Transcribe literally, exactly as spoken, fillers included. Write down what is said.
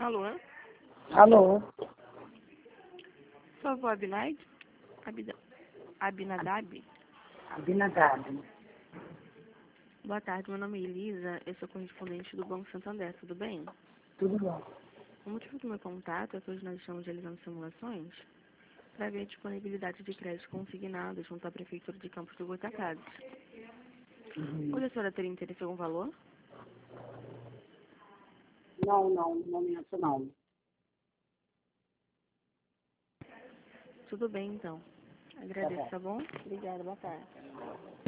Alô? Alô? Por favor, Abinaid? Abida... Abinadab? Abinadab. Boa tarde, meu nome é Elisa, eu sou correspondente do Banco Santander, tudo bem? Tudo bom. O motivo do meu contato é que hoje nós estamos realizando simulações para ver a disponibilidade de crédito consignado junto à Prefeitura de Campos do Goitacazes. Uhum. Hoje a senhora teria interesse em algum valor? Não, não, no momento não. Tudo bem, então. Tá Agradeço, bom. tá bom? Obrigada, boa tarde.